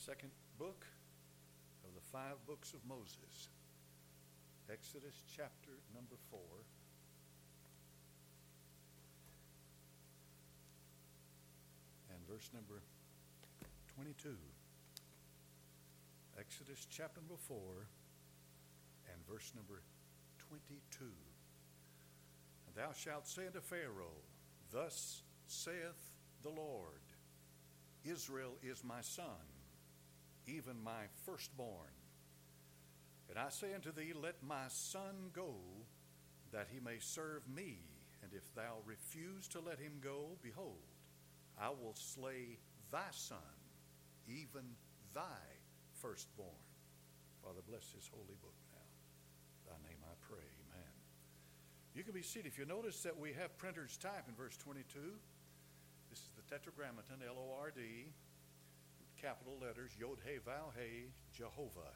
second book of the 5 books of Moses, Exodus chapter number 4. And verse number 22. Exodus chapter number 4 and verse number 22. And thou shalt say unto Pharaoh, Thus saith the Lord, Israel is my son, even my firstborn. And I say unto thee, Let my son go, that he may serve me. And if thou refuse to let him go, behold, I will slay thy son, even thy firstborn. Father, bless this holy book now. Thy name I pray, amen. You can be seated. If you notice that we have printer's type in verse 22, this is the Tetragrammaton, L-O-R-D, capital letters, Yod-He-Vav-He, Jehovah.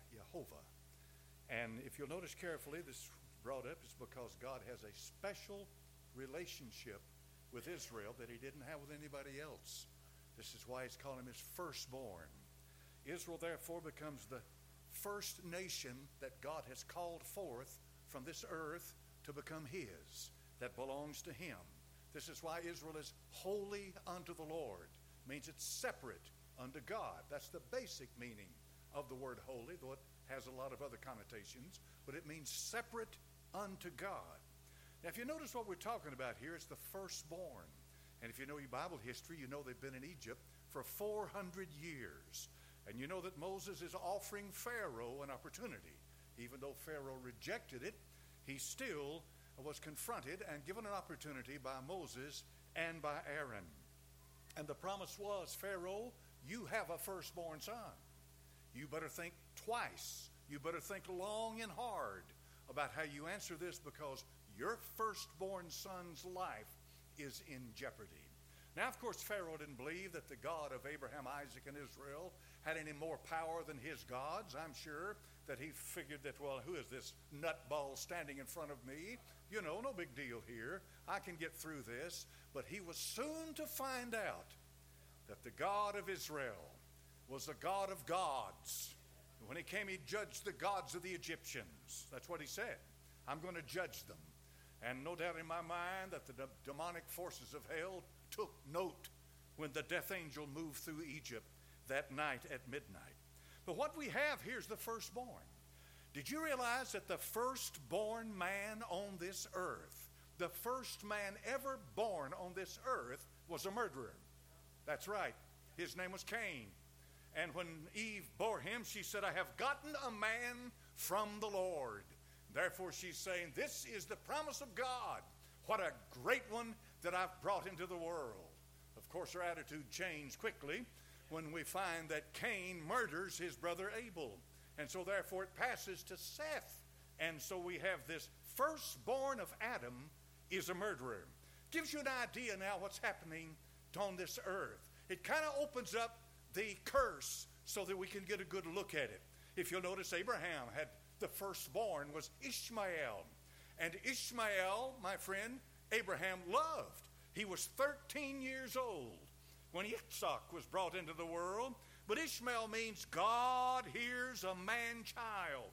And if you'll notice carefully, this brought up is because God has a special relationship with Israel that he didn't have with anybody else. This is why he's calling him his firstborn. Israel, therefore, becomes the first nation that God has called forth from this earth to become his, that belongs to him. This is why Israel is holy unto the Lord. It means it's separate unto God. That's the basic meaning of the word holy, though it has a lot of other connotations, but it means separate unto God. Now, if you notice what we're talking about here, it's the firstborn. And if you know your Bible history, you know they've been in Egypt for 400 years. And you know that Moses is offering Pharaoh an opportunity. Even though Pharaoh rejected it, he still was confronted and given an opportunity by Moses and by Aaron. And the promise was, Pharaoh, you have a firstborn son. You better think twice. You better think long and hard about how you answer this, because your firstborn son's life is in jeopardy. Now, of course, Pharaoh didn't believe that the God of Abraham, Isaac, and Israel had any more power than his gods. I'm sure that he figured that, well, who is this nutball standing in front of me? You know, no big deal here. I can get through this. But he was soon to find out that the God of Israel was the God of gods. When he came, he judged the gods of the Egyptians. That's what he said. I'm going to judge them. And no doubt in my mind that the demonic forces of hell took note when the death angel moved through Egypt that night at midnight. But what we have here is the firstborn. Did you realize that the firstborn man on this earth, the first man ever born on this earth, was a murderer? That's right. His name was Cain. And when Eve bore him, she said, I have gotten a man from the Lord. Therefore, she's saying, this is the promise of God. What a great one that I've brought into the world. Of course, her attitude changed quickly when we find that Cain murders his brother Abel. And so, therefore, it passes to Seth. And so we have this firstborn of Adam is a murderer. Gives you an idea now what's happening on this earth. It kind of opens up the curse so that we can get a good look at it. If you'll notice, Abraham had the firstborn was Ishmael. And Ishmael, my friend, Abraham loved. He was 13 years old when Yitzhak was brought into the world. But Ishmael means God hears a man-child.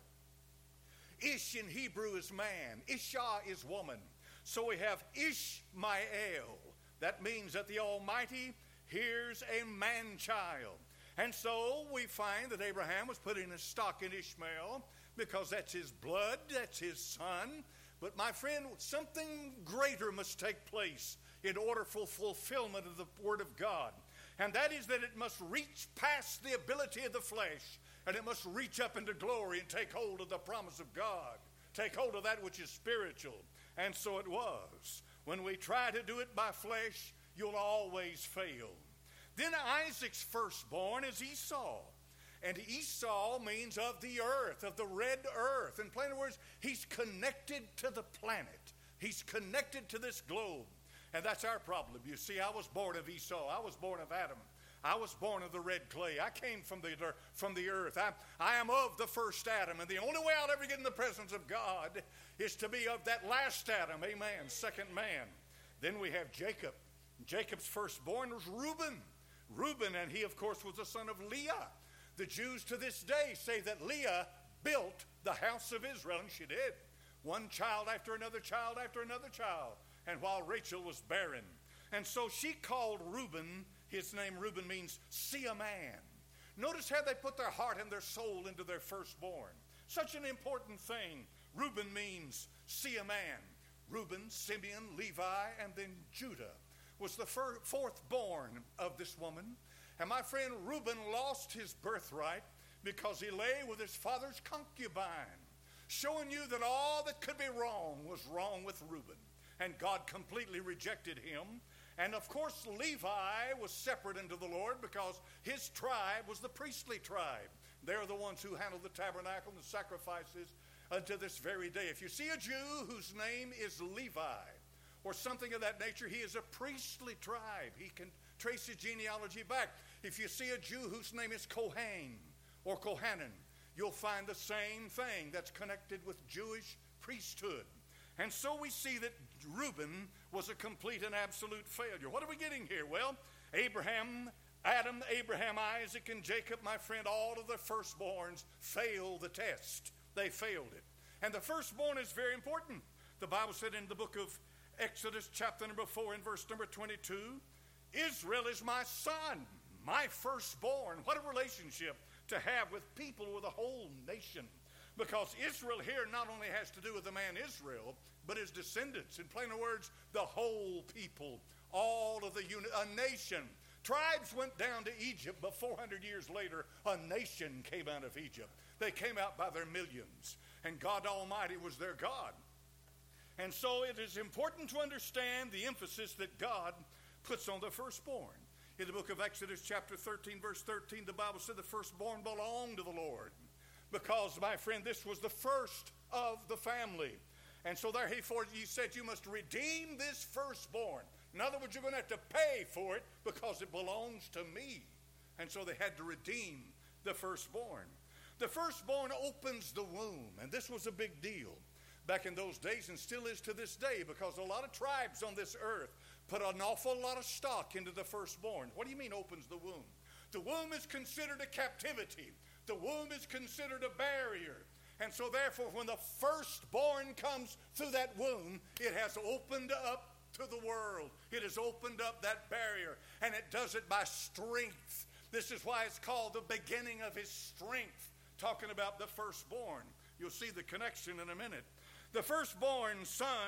Ish in Hebrew is man. Isha is woman. So we have Ishmael. That means that the Almighty hears a man-child. And so we find that Abraham was putting his stock in Ishmael because that's his blood, that's his son. But my friend, something greater must take place in order for fulfillment of the Word of God. And that is that it must reach past the ability of the flesh, and it must reach up into glory and take hold of the promise of God. Take hold of that which is spiritual. And so it was. When we try to do it by flesh, you'll always fail. Then Isaac's firstborn is Esau. And Esau means of the earth, of the red earth. In plain words, he's connected to the planet. He's connected to this globe. And that's our problem. You see, I was born of Esau. I was born of Adam. I was born of the red clay. I came from the earth. I am of the first Adam. And the only way I'll ever get in the presence of God is to be of that last Adam. Amen. Second man. Then we have Jacob. Jacob's firstborn was Reuben. Reuben, and he, of course, was the son of Leah. The Jews to this day say that Leah built the house of Israel, and she did. One child after another child after another child, and while Rachel was barren. And so she called Reuben, his name Reuben means see a man. Notice how they put their heart and their soul into their firstborn. Such an important thing. Reuben means see a man. Reuben, Simeon, Levi, and then Judah was the fourth born of this woman. And my friend Reuben lost his birthright because he lay with his father's concubine, showing you that all that could be wrong was wrong with Reuben. And God completely rejected him. And of course, Levi was separate unto the Lord because his tribe was the priestly tribe. They're the ones who handle the tabernacle and the sacrifices unto this very day. If you see a Jew whose name is Levi or something of that nature, he is a priestly tribe. He can trace his genealogy back. If you see a Jew whose name is Kohen or Kohanan, you'll find the same thing that's connected with Jewish priesthood. And so we see that Reuben was a complete and absolute failure. What are we getting here? Well, Adam, Abraham, Isaac, and Jacob, my friend, all of the firstborns failed the test. They failed it. And the firstborn is very important. The Bible said in the book of Exodus, chapter number 4, and verse number 22, Israel is my son, my firstborn. What a relationship to have with people, with a whole nation. Because Israel here not only has to do with the man Israel, but his descendants. In plainer words, the whole people, all of a nation. Tribes went down to Egypt, but 400 years later, a nation came out of Egypt. They came out by their millions, and God Almighty was their God. And so it is important to understand the emphasis that God puts on the firstborn. In the book of Exodus, chapter 13, verse 13, the Bible said the firstborn belonged to the Lord. Because, my friend, this was the first of the family. And so therefore he said, you must redeem this firstborn. In other words, you're going to have to pay for it because it belongs to me. And so they had to redeem the firstborn. The firstborn opens the womb, and this was a big deal back in those days and still is to this day, because a lot of tribes on this earth put an awful lot of stock into the firstborn. What do you mean opens the womb? The womb is considered a captivity. The womb is considered a barrier. And so therefore, when the firstborn comes through that womb, it has opened up to the world. It has opened up that barrier, and it does it by strength. This is why it's called the beginning of his strength, talking about the firstborn. You'll see the connection in a minute. The firstborn son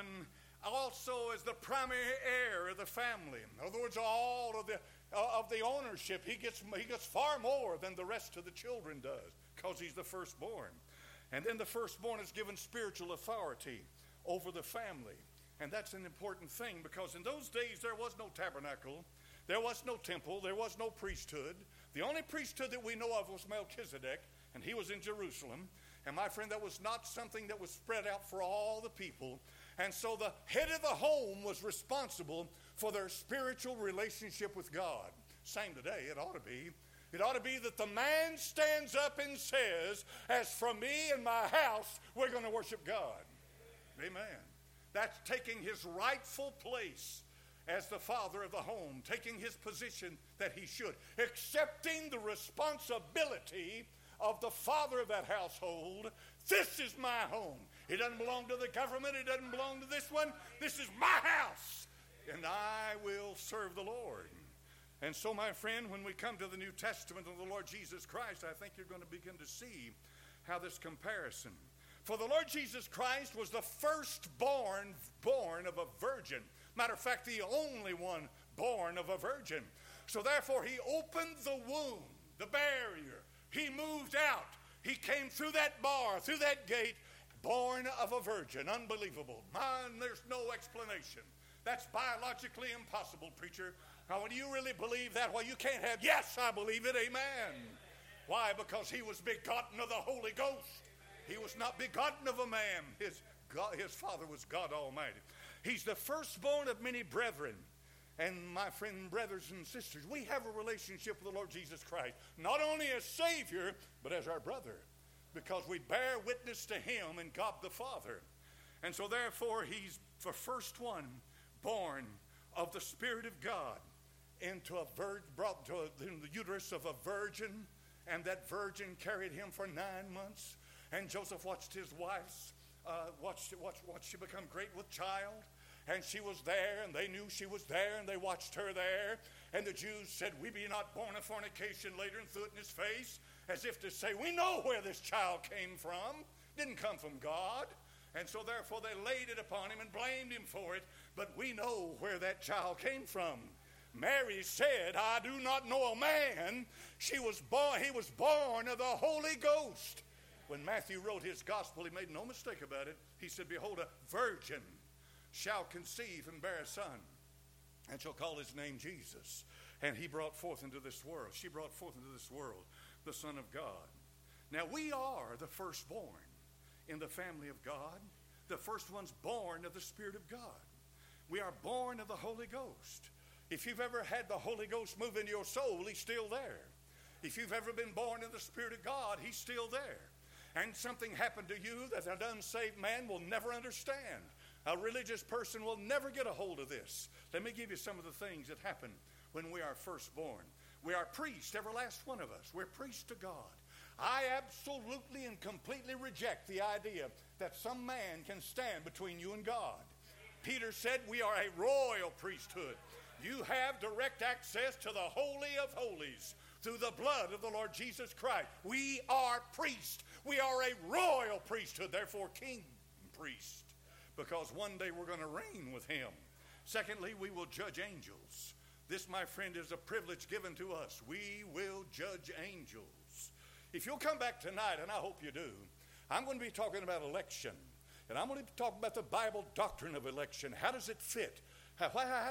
also is the primary heir of the family. In other words, all of the ownership, he gets far more than the rest of the children does, because he's the firstborn. And then the firstborn is given spiritual authority over the family. And that's an important thing, because in those days there was no tabernacle, there was no temple, there was no priesthood. The only priesthood that we know of was Melchizedek, and he was in Jerusalem. And my friend, that was not something that was spread out for all the people. And so the head of the home was responsible for their spiritual relationship with God. Same today, it ought to be. It ought to be that the man stands up and says, as for me and my house, we're going to worship God. Amen. That's taking his rightful place as the father of the home, taking his position that he should, accepting the responsibility of the father of that household. This is my home. It doesn't belong to the government. It doesn't belong to this one. This is my house, and I will serve the Lord. And so, my friend, when we come to the New Testament of the Lord Jesus Christ, I think you're going to begin to see how this comparison. For the Lord Jesus Christ was the firstborn born of a virgin. Matter of fact, the only one born of a virgin. So therefore, he opened the womb, the barrier. He moved out. He came through that bar, through that gate, born of a virgin. Unbelievable. Man, there's no explanation. That's biologically impossible, preacher. Now, when you really believe that, well, you can't have, yes, I believe it, amen. Why? Because he was begotten of the Holy Ghost. He was not begotten of a man. His father was God Almighty. He's the firstborn of many brethren. And my friend, brothers and sisters, we have a relationship with the Lord Jesus Christ, not only as Savior, but as our brother, because we bear witness to him and God the Father. And so therefore, he's the first one born of the Spirit of God brought to the uterus of a virgin, And that virgin carried him for 9 months. And Joseph watched his wife, watched she become great with child. And she was there, and they knew she was there, and they watched her there. And the Jews said, "We be not born of fornication," later, and threw it in his face, as if to say, "We know where this child came from. Didn't come from God." And so therefore they laid it upon him and blamed him for it. But we know where that child came from. Mary said, "I do not know a man." He was born of the Holy Ghost. When Matthew wrote his gospel, he made no mistake about it. He said, "Behold, a virgin shall conceive and bear a son, and shall call his name Jesus." And he brought forth into this world, she brought forth into this world the Son of God. Now we are the firstborn in the family of God, the first ones born of the Spirit of God. We are born of the Holy Ghost. If you've ever had the Holy Ghost move into your soul, he's still there. If you've ever been born in the Spirit of God, he's still there. And something happened to you that an unsaved man will never understand. A religious person will never get a hold of this. Let me give you some of the things that happen when we are first born. We are priests, every last one of us. We're priests to God. I absolutely and completely reject the idea that some man can stand between you and God. Peter said we are a royal priesthood. You have direct access to the Holy of Holies through the blood of the Lord Jesus Christ. We are priests. We are a royal priesthood, therefore king priest, because one day we're going to reign with him. Secondly, we will judge angels. This, my friend, is a privilege given to us. We will judge angels. If you'll come back tonight, and I hope you do, I'm going to be talking about election. And I'm going to be talking about the Bible doctrine of election. How does it fit? How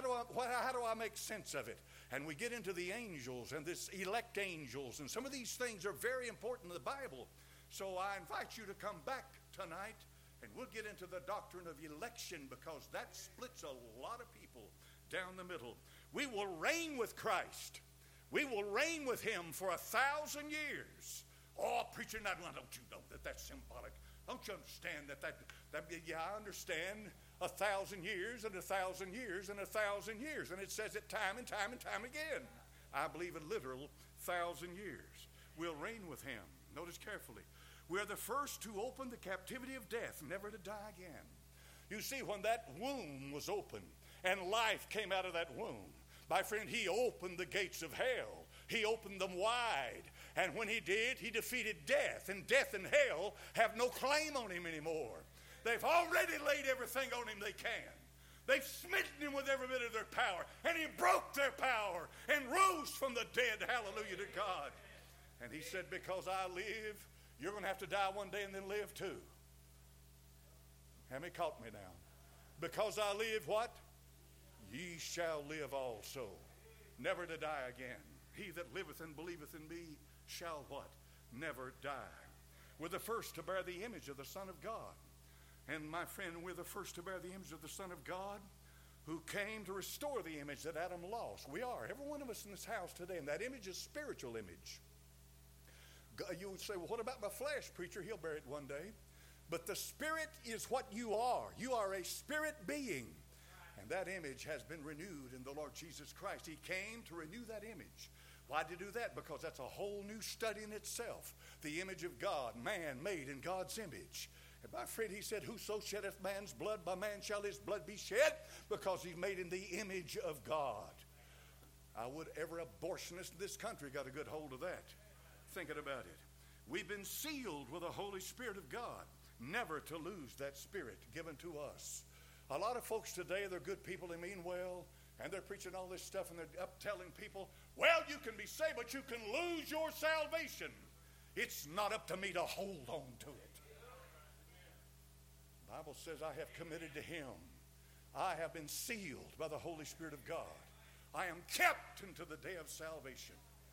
do I make sense of it? And we get into the angels and this elect angels. And some of these things are very important in the Bible. So I invite you to come back tonight, and we'll get into the doctrine of election, because that splits a lot of people down the middle. We will reign with Christ. We will reign with him for 1,000 years. Oh, preacher, now don't you know that that's symbolic? Don't you understand that yeah, I understand 1,000 years and 1,000 years and 1,000 years. And it says it time and time and time again. I believe a literal 1,000 years. We'll reign with him. Notice carefully. We are the first to open the captivity of death, never to die again. You see, when that womb was opened and life came out of that womb, my friend, he opened the gates of hell. He opened them wide. And when he did, he defeated death. And death and hell have no claim on him anymore. They've already laid everything on him they can. They've smitten him with every bit of their power. And he broke their power and rose from the dead. Hallelujah to God. And he said, because I live, you're going to have to die one day and then live too. How many caught me now? Because I live, what? Ye shall live also, never to die again. He that liveth and believeth in me shall what? Never die. We're the first to bear the image of the Son of God. And my friend, we're the first to bear the image of the Son of God, who came to restore the image that Adam lost. We are, every one of us in this house today, and that image is spiritual image. You would say, well, what about my flesh, preacher? He'll bear it one day. But the Spirit is what you are. You are a spirit being. And that image has been renewed in the Lord Jesus Christ. He came to renew that image. Why did he do that? Because that's a whole new study in itself. The image of God, man made in God's image. And my friend, he said, whoso sheddeth man's blood, by man shall his blood be shed, because he's made in the image of God. I would every abortionist in this country got a good hold of that. Thinking about it. We've been sealed with the Holy Spirit of God, never to lose that Spirit given to us. A lot of folks today, they're good people, they mean well, and they're preaching all this stuff, and they're up telling people, well, you can be saved, but you can lose your salvation. It's not up to me to hold on to it. The Bible says, I have committed to him. I have been sealed by the Holy Spirit of God. I am kept unto the day of salvation.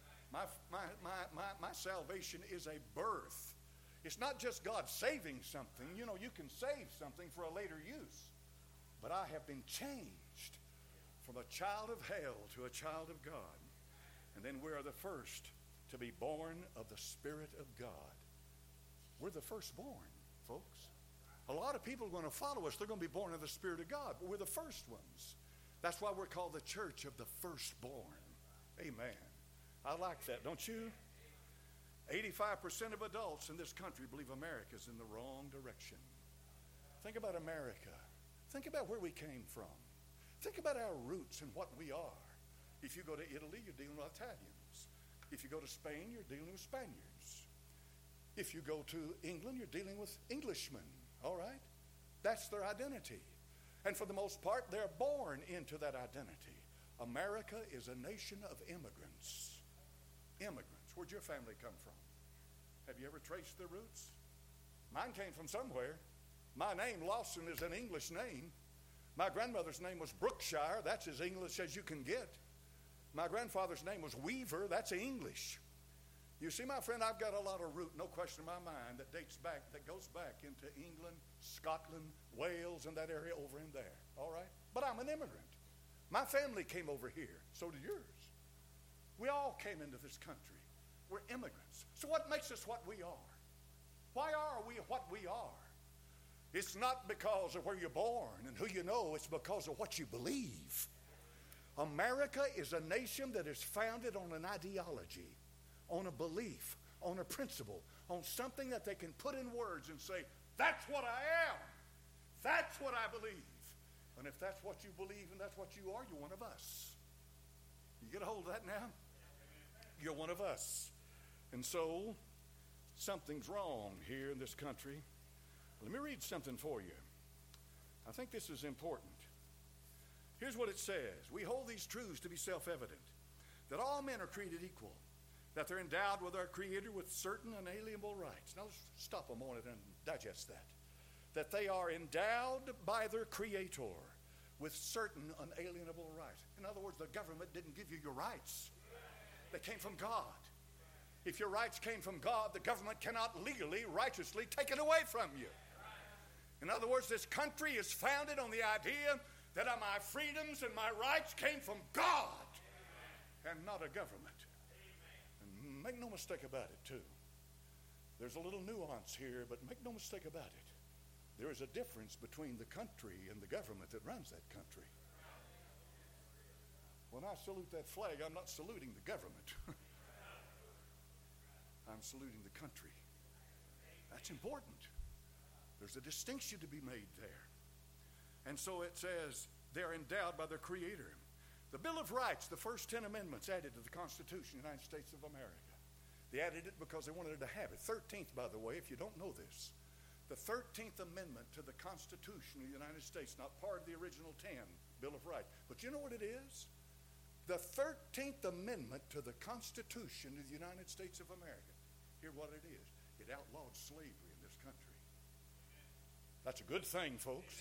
My salvation is a birth. It's not just God saving something. You know, you can save something for a later use. But I have been changed from a child of hell to a child of God. And then we are the first to be born of the Spirit of God. We're the firstborn, folks. A lot of people are going to follow us. They're going to be born of the Spirit of God. But we're the first ones. That's why we're called the church of the firstborn. Amen. I like that, don't you? 85% of adults in this country believe America's in the wrong direction. Think about America. Think about where we came from. Think about our roots and what we are. If you go to Italy, you're dealing with Italians. If you go to Spain, you're dealing with Spaniards. If you go to England, you're dealing with Englishmen. All right? That's their identity. And for the most part, they're born into that identity. America is a nation of immigrants. Immigrants. Where'd your family come from? Have you ever traced their roots? Mine came from somewhere. My name, Lawson, is an English name. My grandmother's name was Brookshire. That's as English as you can get. My grandfather's name was Weaver. That's English. You see, my friend, I've got a lot of root, no question in my mind, that goes back into England, Scotland, Wales, and that area over in there. All right? But I'm an immigrant. My family came over here. So did yours. We all came into this country. We're immigrants. So what makes us what we are? Why are we what we are? It's not because of where you're born and who you know. It's because of what you believe. America is a nation that is founded on an ideology, on a belief, on a principle, on something that they can put in words and say, that's what I am. That's what I believe. And if that's what you believe and that's what you are, you're one of us. You get a hold of that now? You're one of us. And so, something's wrong here in this country. Let me read something for you. I think this is important. Here's what it says. We hold these truths to be self-evident, that all men are created equal, that they're endowed with our Creator with certain unalienable rights. Now let's stop a moment and digest that. That they are endowed by their Creator with certain unalienable rights. In other words, the government didn't give you your rights. They came from God. If your rights came from God, the government cannot legally, righteously take it away from you. In other words, this country is founded on the idea that my freedoms and my rights came from God and not a government. And make no mistake about it, too. There's a little nuance here, but make no mistake about it. There is a difference between the country and the government that runs that country. When I salute that flag, I'm not saluting the government. I'm saluting the country. That's important. There's a distinction to be made there. And so it says they're endowed by their Creator. The Bill of Rights, the first 10 amendments added to the Constitution of the United States of America. They added it because they wanted to have it. 13th, by the way, if you don't know this. The 13th Amendment to the Constitution of the United States, not part of the original 10 Bill of Rights. But you know what it is? The 13th Amendment to the Constitution of the United States of America. Here's what it is. It outlawed slavery in this country. That's a good thing, folks.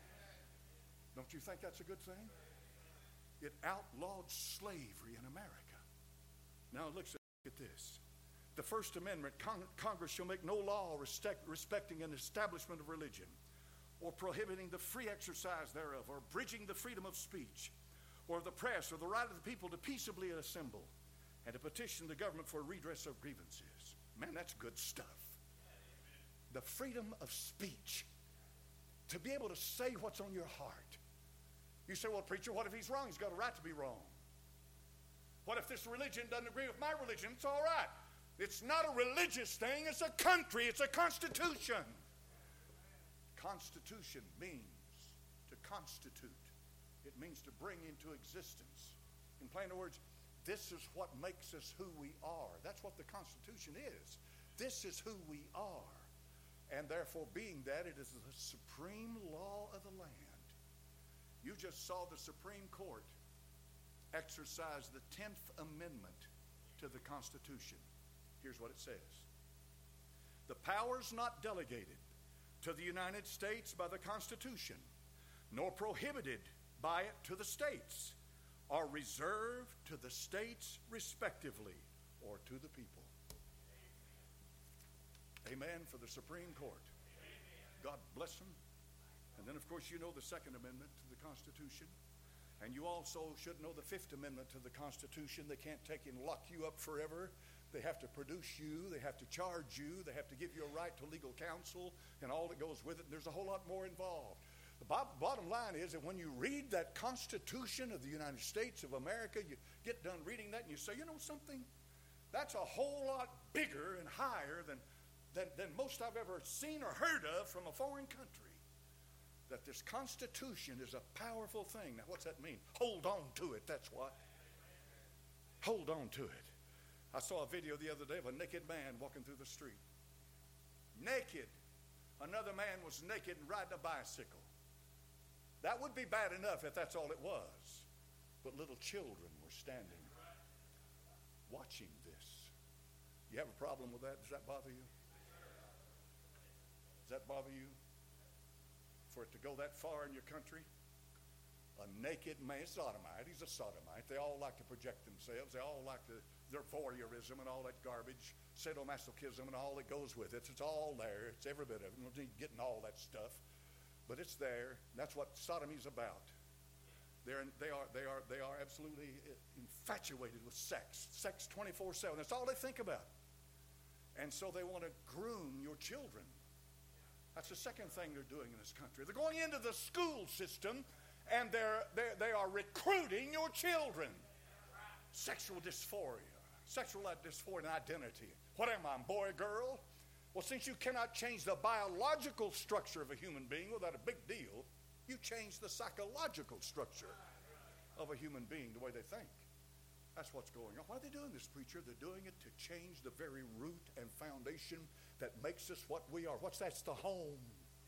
Don't you think that's a good thing? It outlawed slavery in America. Now look at this. The First Amendment, Congress shall make no law respecting an establishment of religion, or prohibiting the free exercise thereof, or abridging the freedom of speech, or of the press, or the right of the people to peaceably assemble, and to petition the government for redress of grievances. Man, that's good stuff. The freedom of speech. To be able to say what's on your heart. You say, well, preacher, what if he's wrong? He's got a right to be wrong. What if this religion doesn't agree with my religion? It's all right. It's not a religious thing. It's a country. It's a constitution. Constitution means to constitute. It means to bring into existence. In plain words, this is what makes us who we are. That's what the Constitution is. This is who we are. And therefore, being that, it is the supreme law of the land. You just saw the Supreme Court exercise the 10th Amendment to the Constitution. Here's what it says. The powers not delegated to the United States by the Constitution, nor prohibited by it to the states, are reserved to the states respectively, or to the people. Amen for the Supreme Court. God bless them. And then, of course, you know the Second Amendment to the Constitution. And you also should know the Fifth Amendment to the Constitution. They can't take and lock you up forever. They have to produce you. They have to charge you. They have to give you a right to legal counsel and all that goes with it. There's a whole lot more involved. The bottom line is that when you read that Constitution of the United States of America, you get done reading that and you say, you know something? That's a whole lot bigger and higher than most I've ever seen or heard of from a foreign country. That this Constitution is a powerful thing. Now, what's that mean? Hold on to it, that's what. Hold on to it. I saw a video the other day of a naked man walking through the street. Naked. Another man was naked and riding a bicycle. That would be bad enough if that's all it was. But little children were standing watching this. You have a problem with that? Does that bother you? Does that bother you? For it to go that far in your country? A naked man, sodomite, he's a sodomite. They all like to project themselves. They all like their voyeurism and all that garbage, sadomasochism and all that goes with it. It's all there. It's every bit of it. We're getting all that stuff. But it's there. That's what sodomy's about. They are absolutely infatuated with sex. Sex 24/7. That's all they think about. And so they want to groom your children. That's the second thing they're doing in this country. They're going into the school system and they are recruiting your children. Sexual dysphoria and identity. What am I, boy, girl? Well, since you cannot change the biological structure of a human being without a big deal, you change the psychological structure of a human being, the way they think. That's what's going on. Why are they doing this, preacher? They're doing it to change the very root and foundation that makes us what we are. What's that? It's the home.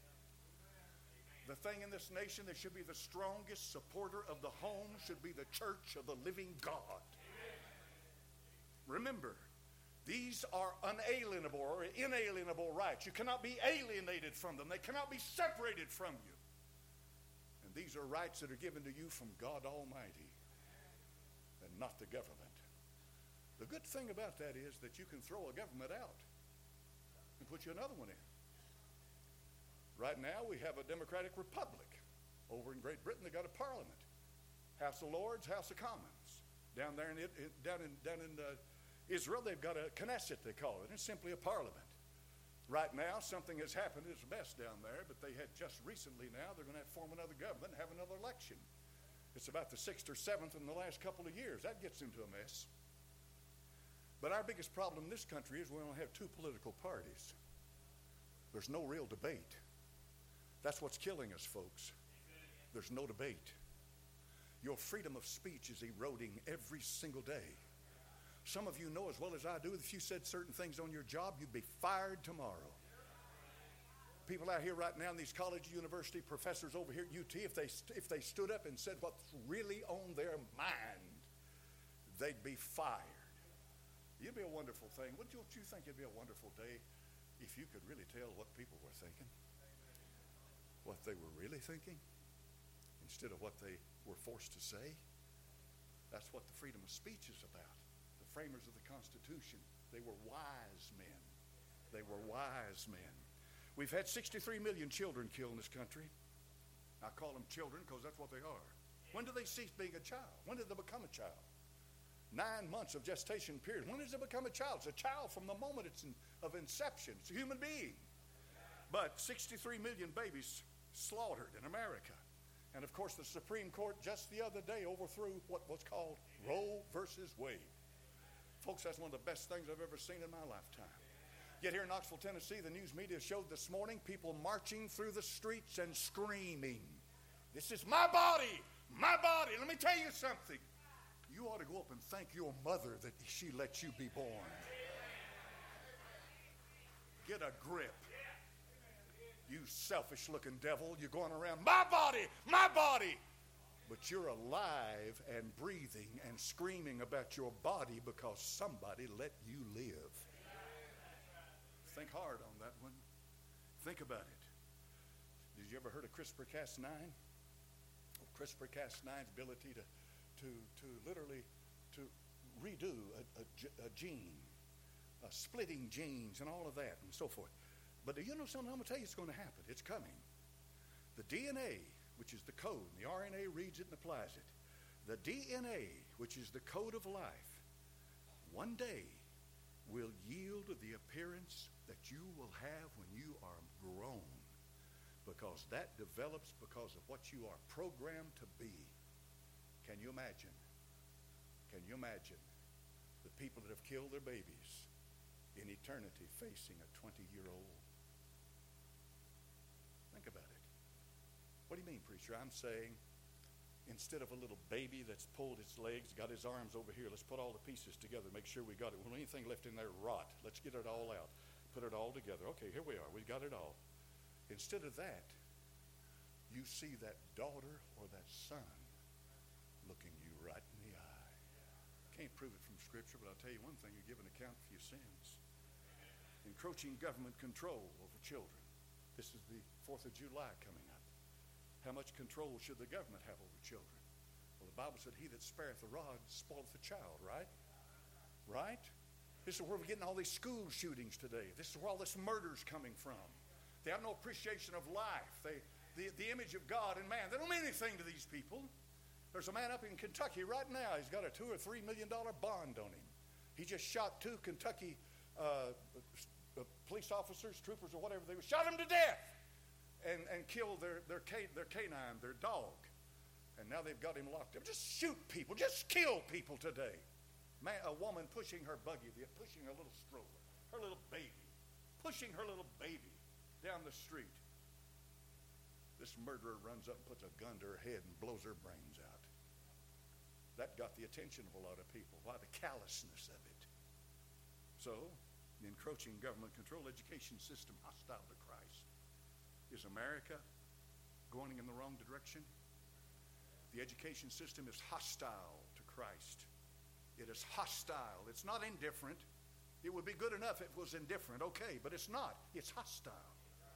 The thing in this nation that should be the strongest supporter of the home should be the church of the living God. Remember, these are unalienable or inalienable rights. You cannot be alienated from them. They cannot be separated from you. And these are rights that are given to you from God Almighty and not the government. The good thing about that is that you can throw a government out and put you another one in. Right now we have a democratic republic. Over in Great Britain they got a parliament. House of Lords, House of Commons. Down in Israel they've got a Knesset, they call it. It's simply a parliament. Right now something has happened. It's a mess down there, but they had just recently now they're going to form another government and have another election. It's about the 6th or 7th in the last couple of years. That gets into a mess. But our biggest problem in this country is we only have two political parties. There's no real debate. That's what's killing us, folks. There's no debate. Your freedom of speech is eroding every single day. Some of you know as well as I do, if you said certain things on your job, you'd be fired tomorrow. People out here right now in these college, university professors over here at UT, if they stood up and said what's really on their mind, they'd be fired. It'd be a wonderful thing. Wouldn't you think it'd be a wonderful day if you could really tell what people were thinking? What they were really thinking instead of what they were forced to say? That's what the freedom of speech is about. The framers of the Constitution, they were wise men. They were wise men. We've had 63 million children killed in this country. I call them children because that's what they are. When do they cease being a child? When did they become a child? 9 months of gestation period. When does it become a child? It's a child from the moment of inception. It's a human being. But 63 million babies slaughtered in America. And of course the Supreme Court just the other day overthrew what was called Roe versus Wade. Folks, that's one of the best things I've ever seen in my lifetime. Yet here in Knoxville, Tennessee, the news media showed this morning people marching through the streets and screaming, "This is my body, my body." Let me tell you something. You ought to go up and thank your mother that she let you be born. Get a grip. You selfish-looking devil. You're going around, my body, my body. But you're alive and breathing and screaming about your body because somebody let you live. Think hard on that one. Think about it. Did you ever heard of CRISPR-Cas9? Well, CRISPR-Cas9's ability to literally to redo a gene, splitting genes and all of that and so forth. But do you know something? I'm going to tell you it's going to happen. It's coming. The DNA, which is the code, and the RNA reads it and applies it. The DNA, which is the code of life, one day will yield the appearance that you will have when you are grown, because that develops because of what you are programmed to be. Can you imagine? Can you imagine The people that have killed their babies in eternity facing a 20-year-old. Think about it. What do you mean, preacher? I'm saying instead of a little baby that's pulled its legs, got his arms over here, let's put all the pieces together, make sure we got it. When anything left in there, rot. Let's get it all out. Put it all together. Okay, here we are. We got it all. Instead of that, you see that daughter or that son looking you right in the eye. Can't prove it from Scripture, but I'll tell you one thing, you give an account for your sins. Encroaching government control over children. This is the 4th of July coming up. How much control should the government have over children? Well, the Bible said, he that spareth the rod spoileth the child, right? Right? This is where we're getting all these school shootings today. This is where all this murder's coming from. They have no appreciation of life. The image of God and man, they don't mean anything to these people. There's a man up in Kentucky right now. He's got a $2 or $3 million bond on him. He just shot 2 Kentucky police officers, troopers, or whatever. They shot them to death and killed their canine, their dog. And now they've got him locked up. Just shoot people. Just kill people today. Man, a woman pushing her buggy, pushing her little stroller, her little baby, pushing her little baby down the street. This murderer runs up and puts a gun to her head and blows her brains out. That got the attention of a lot of people. Why? The callousness of it. So, the encroaching government control education system hostile to Christ. Is America going in the wrong direction? The education system is hostile to Christ. It is hostile. It's not indifferent. It would be good enough if it was indifferent, okay, but it's not. It's hostile.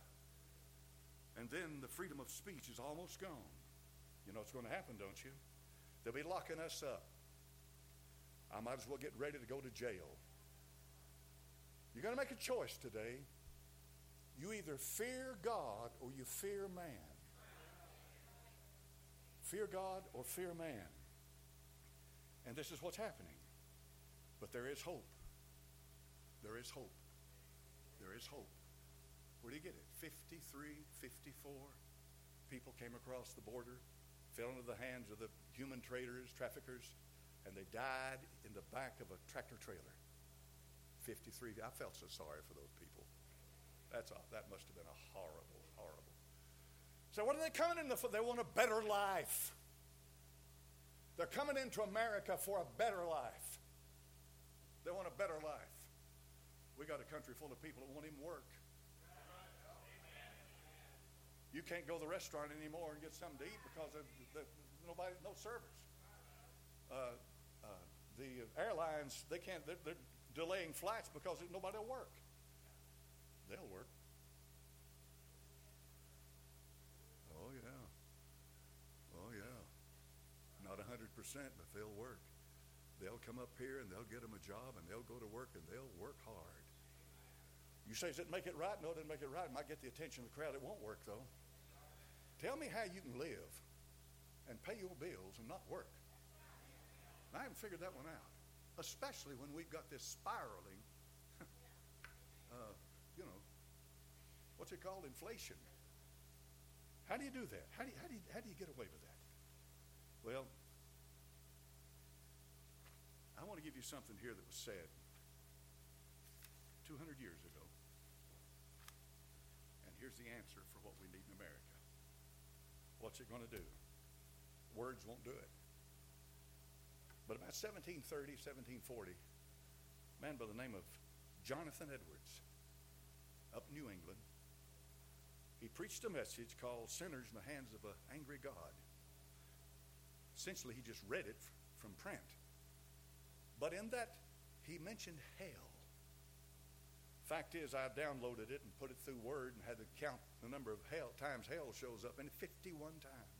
And then the freedom of speech is almost gone. You know what's going to happen, don't you? They'll be locking us up. I might as well get ready to go to jail. You're going to make a choice today. You either fear God or you fear man. Fear God or fear man. And this is what's happening. But there is hope. There is hope. There is hope. Where do you get it? 53, 54 people came across the border, fell into the hands of the human traders, traffickers, and they died in the back of a tractor trailer. 53. I felt so sorry for those people. That must have been a horrible, horrible. So what are they coming in for? They want a better life. They're coming into America for a better life. They want a better life. We got a country full of people that won't even work. You can't go to the restaurant anymore and get something to eat because of no servers. The airlines, they're delaying flights because nobody will work. They'll work. Oh yeah. Not 100%, but they'll work. They'll come up here and they'll get them a job and they'll go to work and they'll work hard. You say, does it make it right? No, it doesn't make it right. It might get the attention of the crowd. It won't work, though. Tell me how you can live and pay your bills and not work. And I haven't figured that one out, especially when we've got this spiraling, what's it called? Inflation. How do you do that? How do you get away with that? Well, I want to give you something here that was said 200 years ago. And here's the answer for what we need in America. What's it going to do? Words won't do it. But about 1730, 1740, a man by the name of Jonathan Edwards, up in New England, he preached a message called Sinners in the Hands of an Angry God. Essentially, he just read it from print. But in that, he mentioned hell. Fact is, I downloaded it and put it through Word and had to count the number of times hell shows up, and 51 times.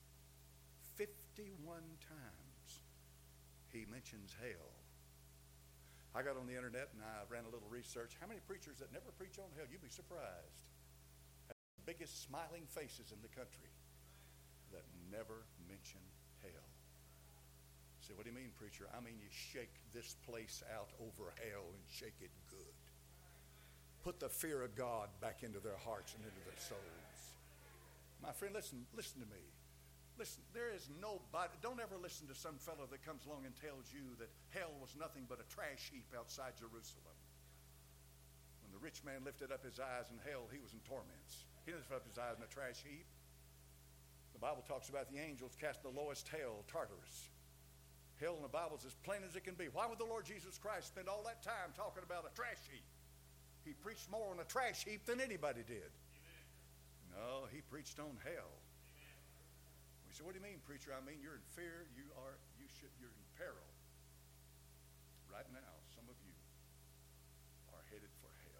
51 times he mentions hell. I got on the internet and I ran a little research. How many preachers that never preach on hell? You'd be surprised. The biggest smiling faces in the country that never mention hell. Say, what do you mean, preacher? I mean, you shake this place out over hell and shake it good. Put the fear of God back into their hearts and into their souls. My friend, listen to me. Listen, there is nobody, don't ever listen to some fellow that comes along and tells you that hell was nothing but a trash heap outside Jerusalem. When the rich man lifted up his eyes in hell, he was in torments. He didn't lift up his eyes in a trash heap. The Bible talks about the angels cast the lowest hell, Tartarus. Hell in the Bible is as plain as it can be. Why would the Lord Jesus Christ spend all that time talking about a trash heap? He preached more on a trash heap than anybody did. No, he preached on hell. We say, what do you mean, preacher? I mean, you're in fear. You're in peril. Right now, some of you are headed for hell.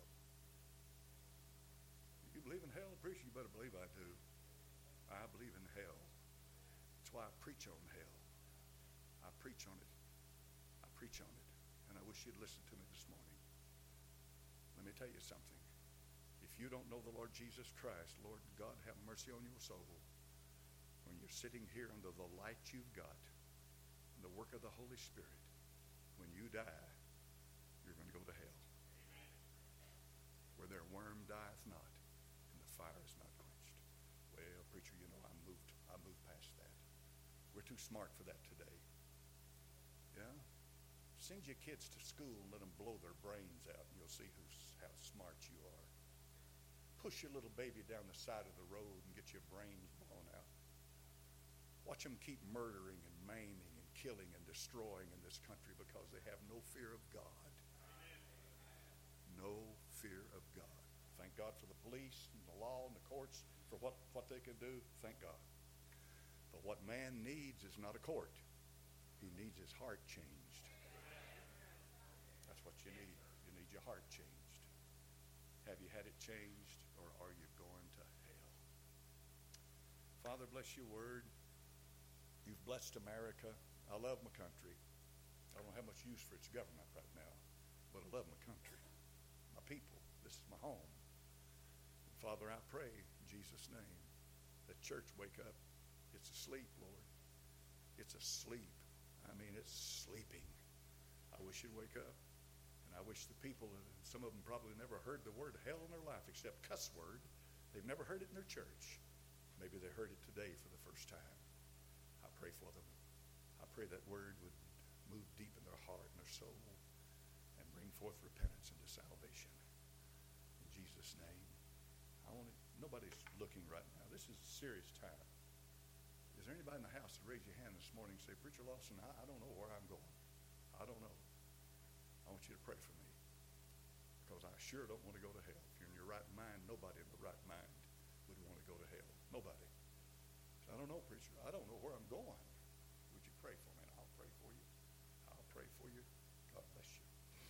You believe in hell, preacher? You better believe I do. I believe in hell. That's why I preach on hell. I preach on it. I preach on it. And I wish you'd listen to me this morning. Let me tell you something. If you don't know the Lord Jesus Christ, Lord God, have mercy on your soul. When you're sitting here under the light you've got, and the work of the Holy Spirit, when you die, you're going to go to hell. Amen. Where their worm dieth not, and the fire is not quenched. Well, preacher, you know, I moved past that. We're too smart for that today. Yeah? Send your kids to school and let them blow their brains out, and you'll see how smart you are. Push your little baby down the side of the road and get your brains blown out. Watch them keep murdering and maiming and killing and destroying in this country because they have no fear of God. No fear of God. Thank God for the police and the law and the courts for what they can do. Thank God. But what man needs is not a court. He needs his heart changed. That's what you need. You need your heart changed. Have you had it changed, or are you going to hell? Father, bless your word. You've blessed America. I love my country. I don't have much use for its government right now, but I love my country, my people. This is my home. And Father, I pray in Jesus' name that church wake up. It's asleep, Lord. It's asleep. I mean, it's sleeping. I wish you'd wake up. And I wish the people, some of them probably never heard the word hell in their life except cuss word. They've never heard it in their church. Maybe they heard it today for the first time. I pray for them. I pray that word would move deep in their heart and their soul and bring forth repentance into salvation. In Jesus' name. Nobody's looking right now. This is a serious time. Is there anybody in the house that raised your hand this morning and say, Preacher Lawson, I don't know where I'm going. I don't know. I want you to pray for me because I sure don't want to go to hell. If you're in your right mind, nobody in the right mind would want to go to hell. Nobody. I don't know, preacher. I don't know where I'm going. Would you pray for me? And I'll pray for you. I'll pray for you. God bless you.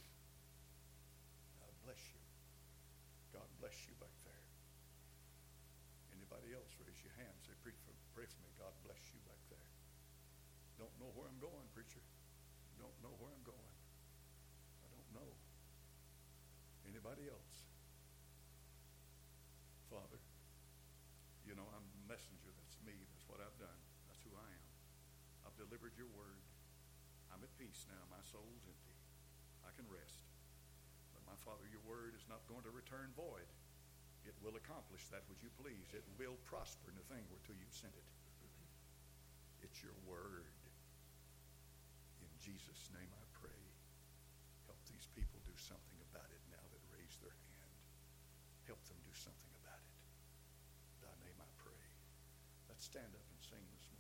God bless you. God bless you back there. Anybody else, raise your hand. Say, pray for me. God bless you back there. Don't know where I'm going, preacher. Don't know where I'm going. I don't know. Anybody else? Father, you know, I'm a messenger. That's me. That's what I've done. That's who I am. I've delivered your word. I'm at peace now. My soul's empty. I can rest. But my Father, your word is not going to return void. It will accomplish that which you please. It will prosper in the thing whereto you sent it. It's your word. In Jesus' name I pray. Help these people do something about it now that raise their hand. Help them do something about it. In thy name I pray. Let's stand up and sing this morning.